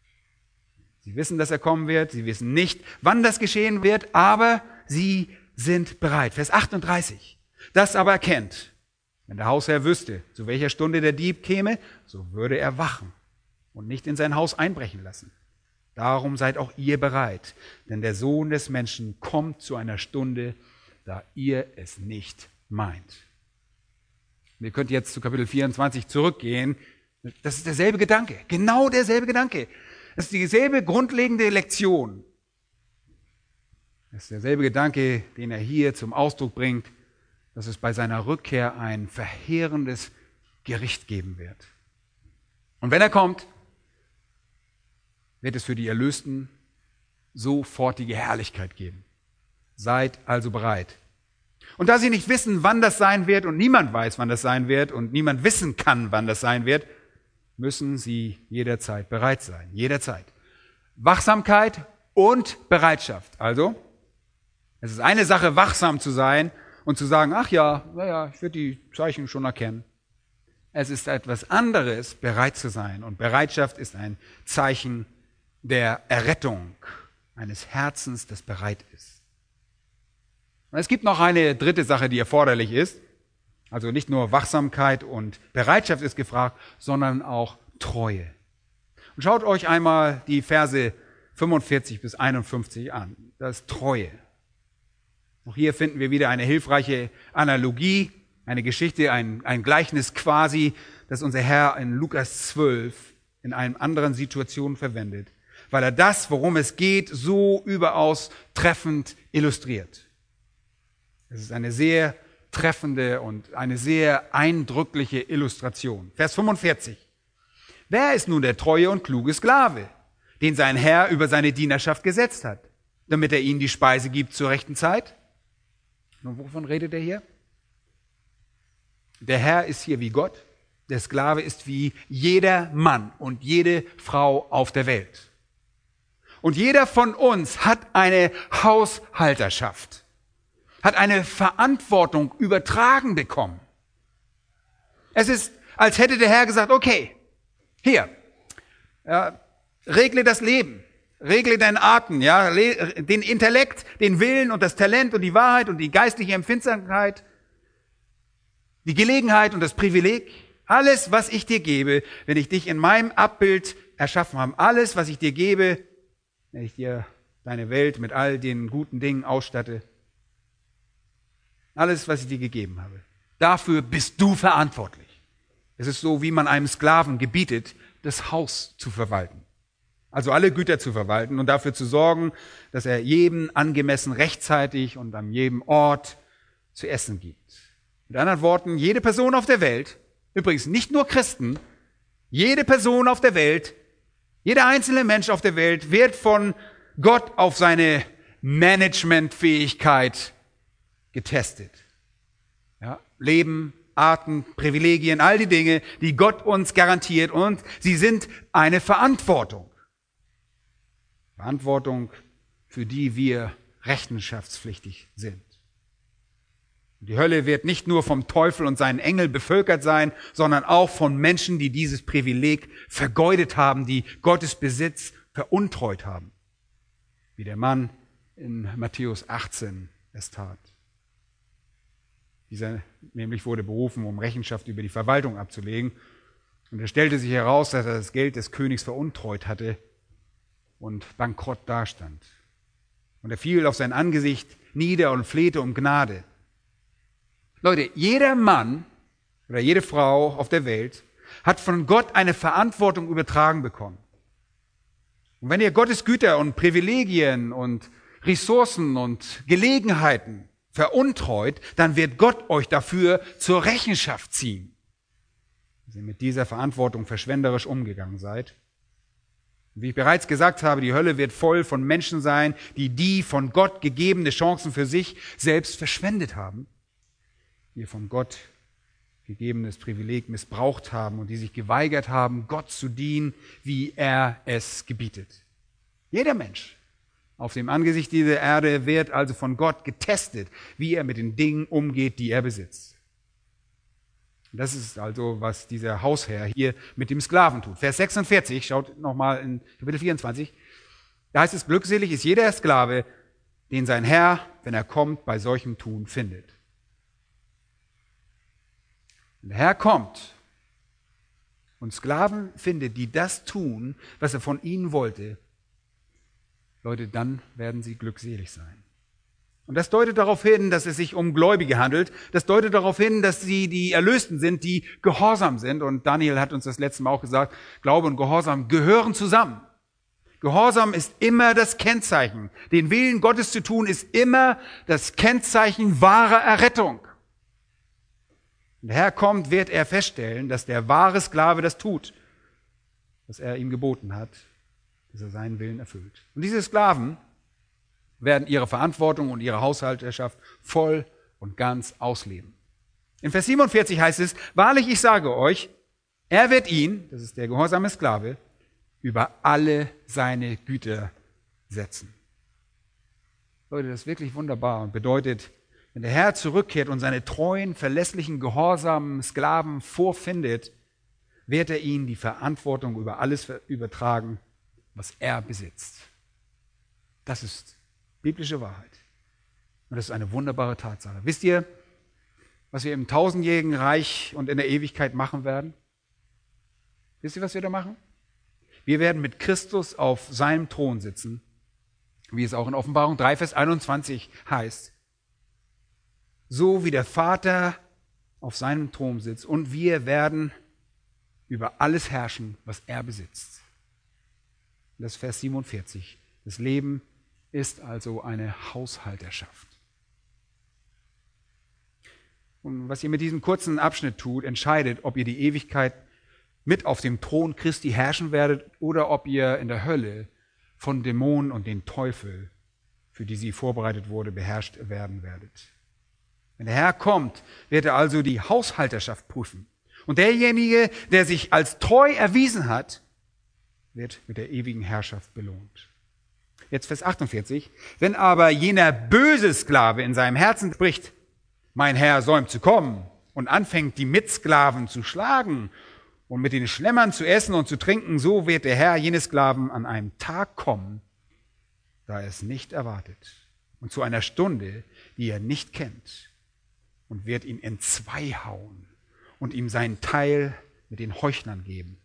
Sie wissen, dass er kommen wird, sie wissen nicht, wann das geschehen wird, aber sie sind bereit. Vers achtunddreißig. Das aber erkennt, wenn der Hausherr wüsste, zu welcher Stunde der Dieb käme, so würde er wachen und nicht in sein Haus einbrechen lassen. Darum seid auch ihr bereit, denn der Sohn des Menschen kommt zu einer Stunde, da ihr es nicht meint. Ihr könnt jetzt zu Kapitel vierundzwanzig zurückgehen. Das ist derselbe Gedanke, genau derselbe Gedanke. Das ist dieselbe grundlegende Lektion. Das ist derselbe Gedanke, den er hier zum Ausdruck bringt, dass es bei seiner Rückkehr ein verheerendes Gericht geben wird. Und wenn er kommt, wird es für die Erlösten sofortige Herrlichkeit geben. Seid also bereit. Und da sie nicht wissen, wann das sein wird und niemand weiß, wann das sein wird und niemand wissen kann, wann das sein wird, müssen sie jederzeit bereit sein. Jederzeit. Wachsamkeit und Bereitschaft. Also, es ist eine Sache, wachsam zu sein und zu sagen, ach ja, naja, ich werde die Zeichen schon erkennen. Es ist etwas anderes, bereit zu sein. Und Bereitschaft ist ein Zeichen der Errettung eines Herzens, das bereit ist. Und es gibt noch eine dritte Sache, die erforderlich ist. Also nicht nur Wachsamkeit und Bereitschaft ist gefragt, sondern auch Treue. Und schaut euch einmal die Verse fünfundvierzig bis einundfünfzig an. Das ist Treue. Auch hier finden wir wieder eine hilfreiche Analogie, eine Geschichte, ein, ein Gleichnis quasi, das unser Herr in Lukas zwölf in einer anderen Situation verwendet, weil er das, worum es geht, so überaus treffend illustriert. Es ist eine sehr treffende und eine sehr eindrückliche Illustration. Vers fünfundvierzig. Wer ist nun der treue und kluge Sklave, den sein Herr über seine Dienerschaft gesetzt hat, damit er ihnen die Speise gibt zur rechten Zeit? Nun, wovon redet er hier? Der Herr ist hier wie Gott, der Sklave ist wie jeder Mann und jede Frau auf der Welt. Und jeder von uns hat eine Haushalterschaft, hat eine Verantwortung übertragen bekommen. Es ist, als hätte der Herr gesagt, okay, hier, ja, regle das Leben, regle deinen Atem, ja, den Intellekt, den Willen und das Talent und die Wahrheit und die geistliche Empfindsamkeit, die Gelegenheit und das Privileg, alles, was ich dir gebe, wenn ich dich in meinem Abbild erschaffen habe, alles, was ich dir gebe, wenn ich dir deine Welt mit all den guten Dingen ausstatte, alles, was ich dir gegeben habe, dafür bist du verantwortlich. Es ist so, wie man einem Sklaven gebietet, das Haus zu verwalten. Also alle Güter zu verwalten und dafür zu sorgen, dass er jedem angemessen rechtzeitig und an jedem Ort zu essen gibt. Mit anderen Worten, jede Person auf der Welt, übrigens nicht nur Christen, jede Person auf der Welt, jeder einzelne Mensch auf der Welt wird von Gott auf seine Managementfähigkeit getestet. Ja, Leben, Arten, Privilegien, all die Dinge, die Gott uns garantiert und sie sind eine Verantwortung. Verantwortung, für die wir rechenschaftspflichtig sind. Die Hölle wird nicht nur vom Teufel und seinen Engeln bevölkert sein, sondern auch von Menschen, die dieses Privileg vergeudet haben, die Gottes Besitz veruntreut haben. Wie der Mann in Matthäus achtzehn es tat. Dieser nämlich wurde berufen, um Rechenschaft über die Verwaltung abzulegen. Und es stellte sich heraus, dass er das Geld des Königs veruntreut hatte und bankrott dastand. Und er fiel auf sein Angesicht nieder und flehte um Gnade. Leute, jeder Mann oder jede Frau auf der Welt hat von Gott eine Verantwortung übertragen bekommen. Und wenn ihr Gottes Güter und Privilegien und Ressourcen und Gelegenheiten veruntreut, dann wird Gott euch dafür zur Rechenschaft ziehen, dass ihr mit dieser Verantwortung verschwenderisch umgegangen seid. Wie ich bereits gesagt habe, die Hölle wird voll von Menschen sein, die die von Gott gegebene Chancen für sich selbst verschwendet haben, die von Gott gegebenes Privileg missbraucht haben und die sich geweigert haben, Gott zu dienen, wie er es gebietet. Jeder Mensch auf dem Angesicht dieser Erde wird also von Gott getestet, wie er mit den Dingen umgeht, die er besitzt. Das ist also, was dieser Hausherr hier mit dem Sklaven tut. Vers sechsundvierzig, schaut nochmal in Kapitel vierundzwanzig, da heißt es, glückselig ist jeder Sklave, den sein Herr, wenn er kommt, bei solchem Tun findet. Wenn der Herr kommt und Sklaven findet, die das tun, was er von ihnen wollte, Leute, dann werden sie glückselig sein. Und das deutet darauf hin, dass es sich um Gläubige handelt. Das deutet darauf hin, dass sie die Erlösten sind, die gehorsam sind. Und Daniel hat uns das letzte Mal auch gesagt, Glaube und Gehorsam gehören zusammen. Gehorsam ist immer das Kennzeichen. Den Willen Gottes zu tun, ist immer das Kennzeichen wahrer Errettung. Wenn der Herr kommt, wird er feststellen, dass der wahre Sklave das tut, was er ihm geboten hat, dass er seinen Willen erfüllt. Und diese Sklaven werden ihre Verantwortung und ihre Haushalterschaft voll und ganz ausleben. In Vers siebenundvierzig heißt es, wahrlich, ich sage euch, er wird ihn, das ist der gehorsame Sklave, über alle seine Güter setzen. Leute, das ist wirklich wunderbar und bedeutet, wenn der Herr zurückkehrt und seine treuen, verlässlichen, gehorsamen Sklaven vorfindet, wird er ihnen die Verantwortung über alles übertragen, was er besitzt. Das ist biblische Wahrheit. Und das ist eine wunderbare Tatsache. Wisst ihr, was wir im tausendjährigen Reich und in der Ewigkeit machen werden? Wisst ihr, was wir da machen? Wir werden mit Christus auf seinem Thron sitzen, wie es auch in Offenbarung drei, Vers einundzwanzig heißt. So wie der Vater auf seinem Thron sitzt und wir werden über alles herrschen, was er besitzt. Das ist Vers siebenundvierzig. Das Leben ist also eine Haushalterschaft. Und was ihr mit diesem kurzen Abschnitt tut, entscheidet, ob ihr die Ewigkeit mit auf dem Thron Christi herrschen werdet oder ob ihr in der Hölle von Dämonen und den Teufel, für die sie vorbereitet wurde, beherrscht werden werdet. Wenn der Herr kommt, wird er also die Haushalterschaft prüfen. Und derjenige, der sich als treu erwiesen hat, wird mit der ewigen Herrschaft belohnt. Jetzt Vers achtundvierzig. Wenn aber jener böse Sklave in seinem Herzen spricht, mein Herr säumt zu kommen, und anfängt, die Mitsklaven zu schlagen und mit den Schlemmern zu essen und zu trinken, so wird der Herr jene Sklaven an einem Tag kommen, da er es nicht erwartet, und zu einer Stunde, die er nicht kennt, und wird ihn entzwei hauen und ihm seinen Teil mit den Heuchlern geben.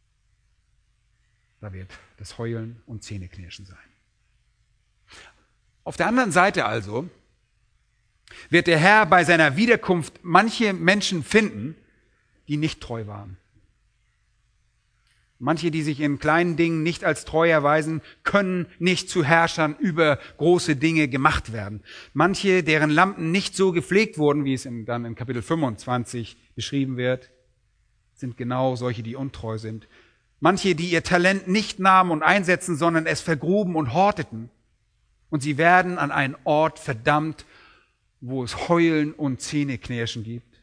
Da wird das Heulen und Zähneknirschen sein. Auf der anderen Seite also wird der Herr bei seiner Wiederkunft manche Menschen finden, die nicht treu waren. Manche, die sich in kleinen Dingen nicht als treu erweisen, können nicht zu Herrschern über große Dinge gemacht werden. Manche, deren Lampen nicht so gepflegt wurden, wie es in, dann in Kapitel fünfundzwanzig beschrieben wird, sind genau solche, die untreu sind. Manche, die ihr Talent nicht nahmen und einsetzen, sondern es vergruben und horteten. Und sie werden an einen Ort verdammt, wo es Heulen und Zähneknirschen gibt.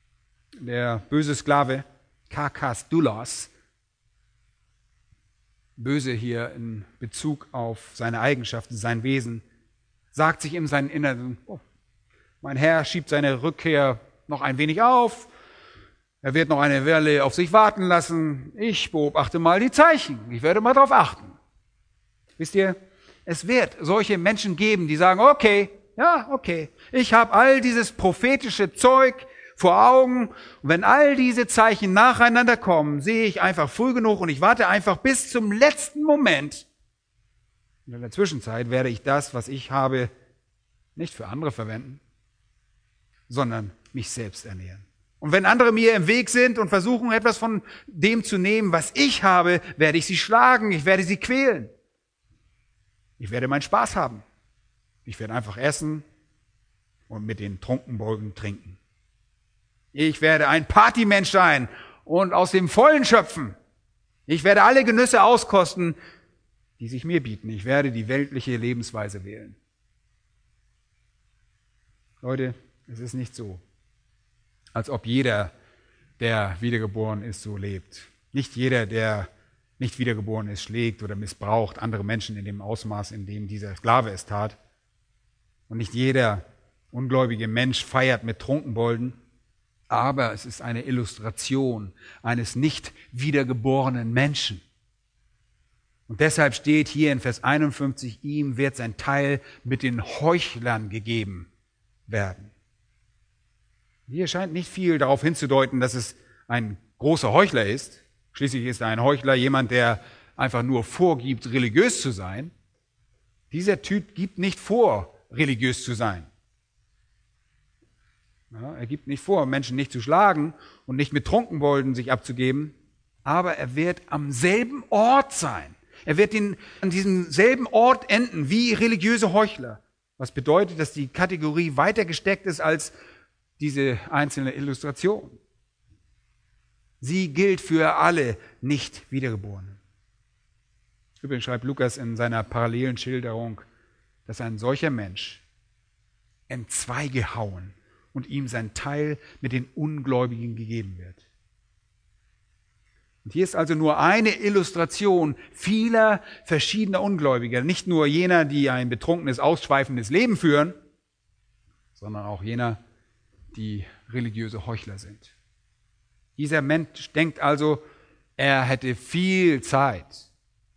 Der böse Sklave Karkas Doulos böse hier in Bezug auf seine Eigenschaften, sein Wesen, sagt sich in seinem Inneren, oh, mein Herr schiebt seine Rückkehr noch ein wenig auf, er wird noch eine Weile auf sich warten lassen, ich beobachte mal die Zeichen, ich werde mal darauf achten. Wisst ihr, es wird solche Menschen geben, die sagen, okay, ja, okay, ich habe all dieses prophetische Zeug vor Augen. Und wenn all diese Zeichen nacheinander kommen, sehe ich einfach früh genug und ich warte einfach bis zum letzten Moment. Und in der Zwischenzeit werde ich das, was ich habe, nicht für andere verwenden, sondern mich selbst ernähren. Und wenn andere mir im Weg sind und versuchen, etwas von dem zu nehmen, was ich habe, werde ich sie schlagen, ich werde sie quälen. Ich werde meinen Spaß haben. Ich werde einfach essen und mit den Trunkenbolden trinken. Ich werde ein Partymensch sein und aus dem Vollen schöpfen. Ich werde alle Genüsse auskosten, die sich mir bieten. Ich werde die weltliche Lebensweise wählen. Leute, es ist nicht so, als ob jeder, der wiedergeboren ist, so lebt. Nicht jeder, der nicht wiedergeboren ist, schlägt oder missbraucht andere Menschen in dem Ausmaß, in dem dieser Sklave es tat. Und nicht jeder ungläubige Mensch feiert mit Trunkenbolden. Aber es ist eine Illustration eines nicht wiedergeborenen Menschen. Und deshalb steht hier in Vers einundfünfzig, ihm wird sein Teil mit den Heuchlern gegeben werden. Hier scheint nicht viel darauf hinzudeuten, dass es ein großer Heuchler ist. Schließlich ist ein Heuchler jemand, der einfach nur vorgibt, religiös zu sein. Dieser Typ gibt nicht vor, religiös zu sein. Ja, er gibt nicht vor, Menschen nicht zu schlagen und nicht mit Trunkenbolden sich abzugeben, aber er wird am selben Ort sein. Er wird in, an diesem selben Ort enden wie religiöse Heuchler. Was bedeutet, dass die Kategorie weiter gesteckt ist als diese einzelne Illustration. Sie gilt für alle Nicht-Wiedergeborenen. Übrigens schreibt Lukas in seiner parallelen Schilderung, dass ein solcher Mensch entzweigehauen und ihm sein Teil mit den Ungläubigen gegeben wird. Und hier ist also nur eine Illustration vieler verschiedener Ungläubiger. Nicht nur jener, die ein betrunkenes, ausschweifendes Leben führen, sondern auch jener, die religiöse Heuchler sind. Dieser Mensch denkt also, er hätte viel Zeit.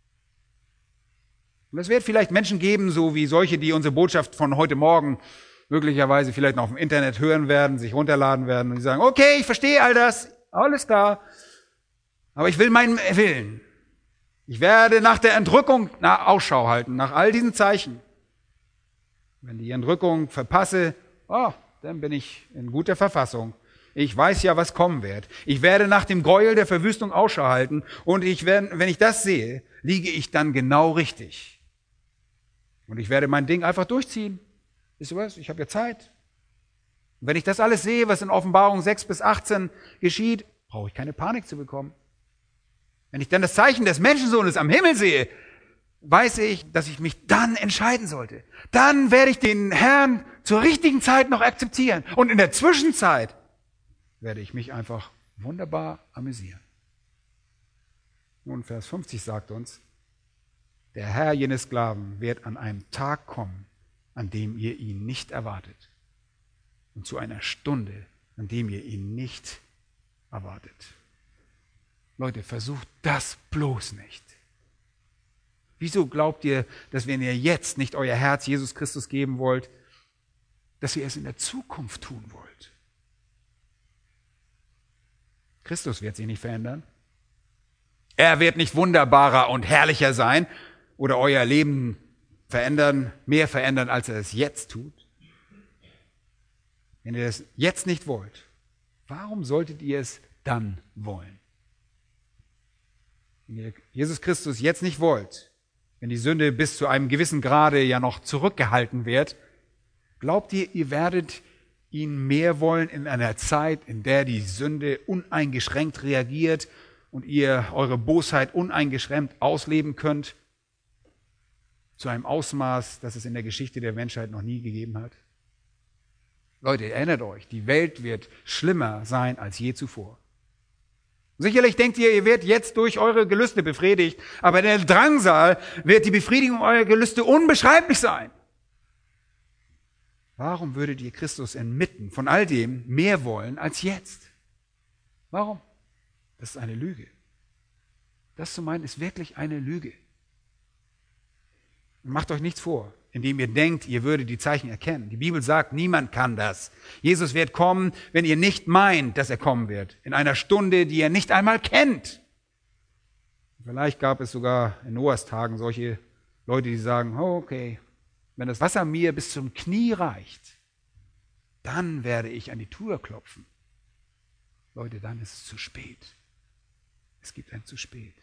Und es wird vielleicht Menschen geben, so wie solche, die unsere Botschaft von heute Morgen möglicherweise vielleicht noch auf dem Internet hören werden, sich runterladen werden und die sagen, okay, ich verstehe all das, alles klar, aber ich will meinen Willen. Ich werde nach der Entrückung nach Ausschau halten, nach all diesen Zeichen. Wenn die Entrückung verpasse, oh, dann bin ich in guter Verfassung. Ich weiß ja, was kommen wird. Ich werde nach dem Gräuel der Verwüstung Ausschau halten und ich werde, wenn ich das sehe, liege ich dann genau richtig. Und ich werde mein Ding einfach durchziehen. Wisst ihr was? Ich habe ja Zeit. Und wenn ich das alles sehe, was in Offenbarung sechs bis achtzehn geschieht, brauche ich keine Panik zu bekommen. Wenn ich dann das Zeichen des Menschensohnes am Himmel sehe, weiß ich, dass ich mich dann entscheiden sollte. Dann werde ich den Herrn zur richtigen Zeit noch akzeptieren. Und in der Zwischenzeit werde ich mich einfach wunderbar amüsieren. Nun, Vers fünfzig sagt uns, der Herr jenes Sklaven wird an einem Tag kommen, an dem ihr ihn nicht erwartet. Und zu einer Stunde, an dem ihr ihn nicht erwartet. Leute, versucht das bloß nicht. Wieso glaubt ihr, dass wenn ihr jetzt nicht euer Herz Jesus Christus geben wollt, dass ihr es in der Zukunft tun wollt? Christus wird sich nicht verändern. Er wird nicht wunderbarer und herrlicher sein oder euer Leben verändern, mehr verändern, als er es jetzt tut. Wenn ihr es jetzt nicht wollt, warum solltet ihr es dann wollen? Wenn ihr Jesus Christus jetzt nicht wollt, wenn die Sünde bis zu einem gewissen Grade ja noch zurückgehalten wird, glaubt ihr, ihr werdet ihn mehr wollen in einer Zeit, in der die Sünde uneingeschränkt reagiert und ihr eure Bosheit uneingeschränkt ausleben könnt, zu einem Ausmaß, das es in der Geschichte der Menschheit noch nie gegeben hat? Leute, erinnert euch, die Welt wird schlimmer sein als je zuvor. Sicherlich denkt ihr, ihr werdet jetzt durch eure Gelüste befriedigt, aber in der Drangsal wird die Befriedigung eurer Gelüste unbeschreiblich sein. Warum würdet ihr Christus inmitten von all dem mehr wollen als jetzt? Warum? Das ist eine Lüge. Das zu meinen ist wirklich eine Lüge. Macht euch nichts vor, indem ihr denkt, ihr würdet die Zeichen erkennen. Die Bibel sagt, niemand kann das. Jesus wird kommen, wenn ihr nicht meint, dass er kommen wird. In einer Stunde, die ihr nicht einmal kennt. Vielleicht gab es sogar in Noahs Tagen solche Leute, die sagen, oh, okay, wenn das Wasser mir bis zum Knie reicht, dann werde ich an die Tür klopfen. Leute, dann ist es zu spät. Es gibt ein zu spät.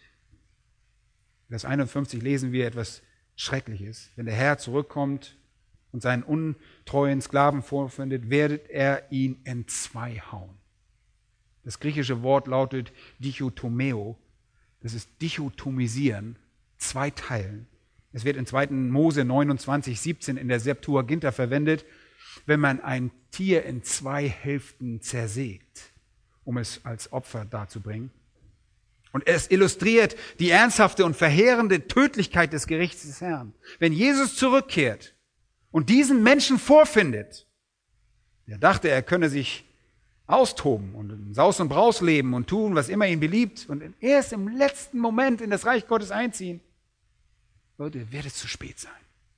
Vers einundfünfzig lesen wir etwas Schreckliches. Wenn der Herr zurückkommt und seinen untreuen Sklaven vorfindet, werdet er ihn entzwei hauen. Das griechische Wort lautet dichotomeo. Das ist dichotomisieren, zwei Teilen. Es wird in zweiten Mose neunundzwanzig, siebzehn in der Septuaginta verwendet, wenn man ein Tier in zwei Hälften zersägt, um es als Opfer darzubringen. Und es illustriert die ernsthafte und verheerende Tödlichkeit des Gerichts des Herrn. Wenn Jesus zurückkehrt und diesen Menschen vorfindet, der dachte, er könne sich austoben und in Saus und Braus leben und tun, was immer ihn beliebt und erst im letzten Moment in das Reich Gottes einziehen, Leute, wird es zu spät sein.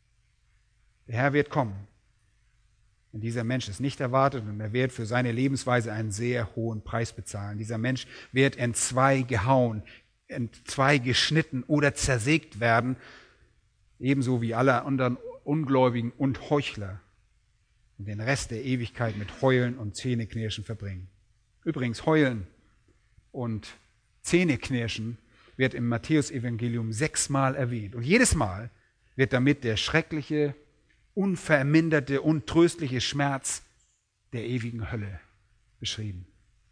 Der Herr wird kommen. Und dieser Mensch ist nicht erwartet und er wird für seine Lebensweise einen sehr hohen Preis bezahlen. Dieser Mensch wird entzwei gehauen, entzwei geschnitten oder zersägt werden, ebenso wie alle anderen Ungläubigen und Heuchler und den Rest der Ewigkeit mit Heulen und Zähneknirschen verbringen. Übrigens, Heulen und Zähneknirschen wird im Matthäus-Evangelium sechsmal erwähnt. Und jedes Mal wird damit der schreckliche, unverminderte, untröstliche Schmerz der ewigen Hölle beschrieben.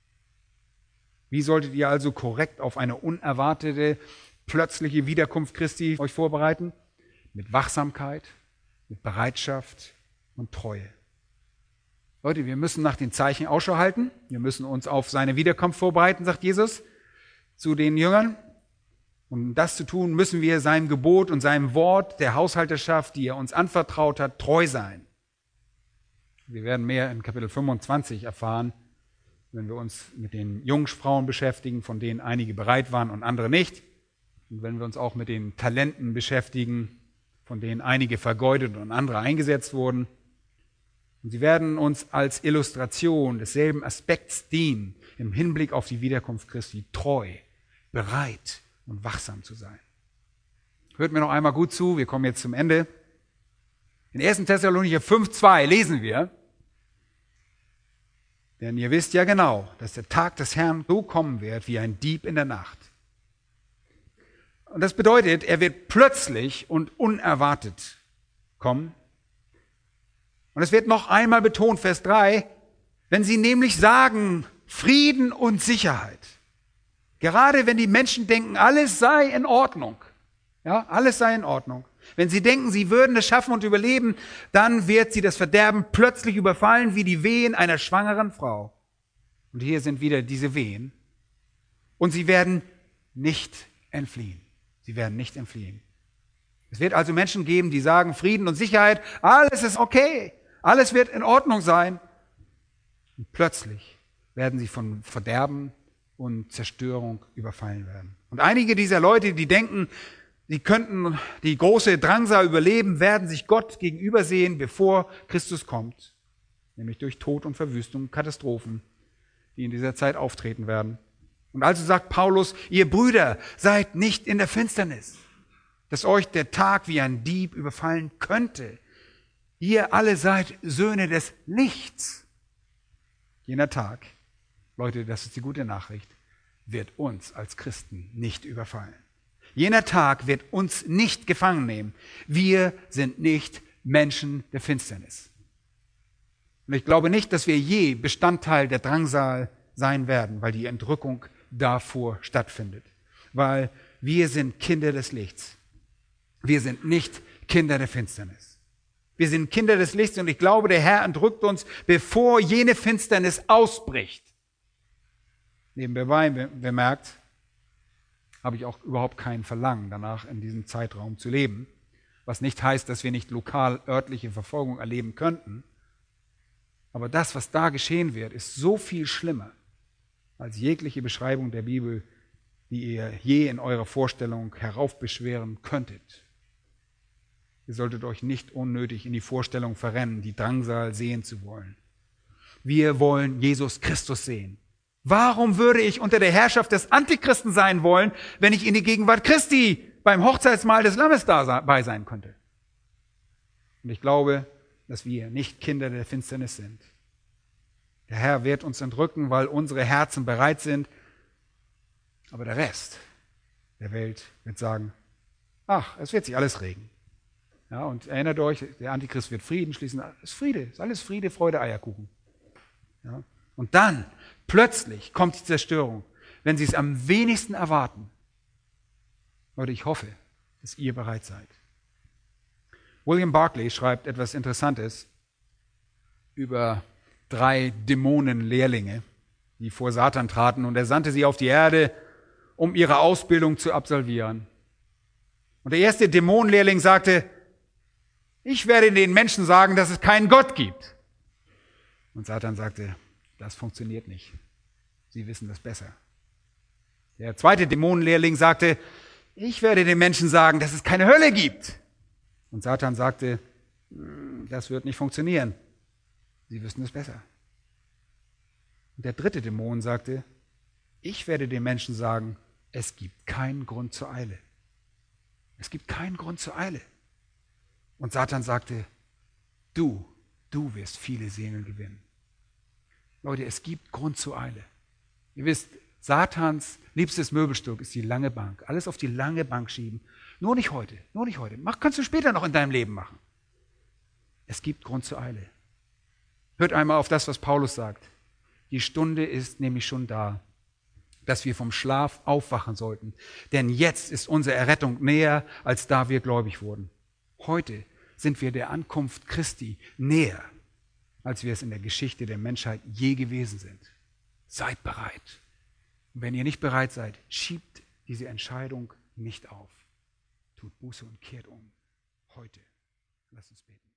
Wie solltet ihr also korrekt auf eine unerwartete, plötzliche Wiederkunft Christi euch vorbereiten? Mit Wachsamkeit, mit Bereitschaft und Treue. Leute, wir müssen nach den Zeichen Ausschau halten. Wir müssen uns auf seine Wiederkunft vorbereiten, sagt Jesus zu den Jüngern. Um das zu tun, müssen wir seinem Gebot und seinem Wort der Haushalterschaft, die er uns anvertraut hat, treu sein. Wir werden mehr in Kapitel fünfundzwanzig erfahren, wenn wir uns mit den Jungfrauen beschäftigen, von denen einige bereit waren und andere nicht. Und wenn wir uns auch mit den Talenten beschäftigen, von denen einige vergeudet und andere eingesetzt wurden. Und sie werden uns als Illustration desselben Aspekts dienen, im Hinblick auf die Wiederkunft Christi, treu, bereit und wachsam zu sein. Hört mir noch einmal gut zu, wir kommen jetzt zum Ende. In ersten Thessalonicher fünf, zwei lesen wir, denn ihr wisst ja genau, dass der Tag des Herrn so kommen wird wie ein Dieb in der Nacht. Und das bedeutet, er wird plötzlich und unerwartet kommen. Und es wird noch einmal betont, Vers drei, wenn sie nämlich sagen, Frieden und Sicherheit. Gerade wenn die Menschen denken, alles sei in Ordnung, ja, alles sei in Ordnung. Wenn sie denken, sie würden es schaffen und überleben, dann wird sie das Verderben plötzlich überfallen wie die Wehen einer schwangeren Frau. Und hier sind wieder diese Wehen. Und sie werden nicht entfliehen. Sie werden nicht entfliehen. Es wird also Menschen geben, die sagen, Frieden und Sicherheit, alles ist okay, alles wird in Ordnung sein. Und plötzlich werden sie von Verderben und Zerstörung überfallen werden. Und einige dieser Leute, die denken, sie könnten die große Drangsal überleben, werden sich Gott gegenübersehen, bevor Christus kommt. Nämlich durch Tod und Verwüstung, Katastrophen, die in dieser Zeit auftreten werden. Und also sagt Paulus, ihr Brüder, seid nicht in der Finsternis, dass euch der Tag wie ein Dieb überfallen könnte. Ihr alle seid Söhne des Lichts. Jener Tag, Leute, das ist die gute Nachricht, wird uns als Christen nicht überfallen. Jener Tag wird uns nicht gefangen nehmen. Wir sind nicht Menschen der Finsternis. Und ich glaube nicht, dass wir je Bestandteil der Drangsal sein werden, weil die Entrückung davor stattfindet. Weil wir sind Kinder des Lichts. Wir sind nicht Kinder der Finsternis. Wir sind Kinder des Lichts und ich glaube, der Herr entrückt uns, bevor jene Finsternis ausbricht. Nebenbei bemerkt, habe ich auch überhaupt kein Verlangen danach, in diesem Zeitraum zu leben. Was nicht heißt, dass wir nicht lokal örtliche Verfolgung erleben könnten. Aber das, was da geschehen wird, ist so viel schlimmer als jegliche Beschreibung der Bibel, die ihr je in eurer Vorstellung heraufbeschweren könntet. Ihr solltet euch nicht unnötig in die Vorstellung verrennen, die Drangsal sehen zu wollen. Wir wollen Jesus Christus sehen. Warum würde ich unter der Herrschaft des Antichristen sein wollen, wenn ich in die Gegenwart Christi beim Hochzeitsmahl des Lammes dabei sein könnte? Und ich glaube, dass wir nicht Kinder der Finsternis sind. Der Herr wird uns entrücken, weil unsere Herzen bereit sind. Aber der Rest der Welt wird sagen, ach, es wird sich alles regen. Ja, und erinnert euch, der Antichrist wird Frieden schließen. Es ist Friede, es ist alles Friede, Freude, Eierkuchen. Ja, und dann, plötzlich kommt die Zerstörung, wenn sie es am wenigsten erwarten. Leute, ich hoffe, dass ihr bereit seid. William Barclay schreibt etwas Interessantes über drei Dämonenlehrlinge, die vor Satan traten, und er sandte sie auf die Erde, um ihre Ausbildung zu absolvieren. Und der erste Dämonenlehrling sagte, ich werde den Menschen sagen, dass es keinen Gott gibt. Und Satan sagte, das funktioniert nicht. Sie wissen das besser. Der zweite Dämonenlehrling sagte, ich werde den Menschen sagen, dass es keine Hölle gibt. Und Satan sagte, das wird nicht funktionieren. Sie wissen es besser. Und der dritte Dämon sagte, ich werde den Menschen sagen, es gibt keinen Grund zur Eile. Es gibt keinen Grund zur Eile. Und Satan sagte, du, du wirst viele Seelen gewinnen. Leute, es gibt Grund zur Eile. Ihr wisst, Satans liebstes Möbelstück ist die lange Bank. Alles auf die lange Bank schieben. Nur nicht heute, nur nicht heute. Mach, kannst du später noch in deinem Leben machen. Es gibt Grund zur Eile. Hört einmal auf das, was Paulus sagt. Die Stunde ist nämlich schon da, dass wir vom Schlaf aufwachen sollten. Denn jetzt ist unsere Errettung näher, als da wir gläubig wurden. Heute sind wir der Ankunft Christi näher, als wir es in der Geschichte der Menschheit je gewesen sind. Seid bereit. Und wenn ihr nicht bereit seid, schiebt diese Entscheidung nicht auf. Tut Buße und kehrt um. Heute. Lasst uns beten.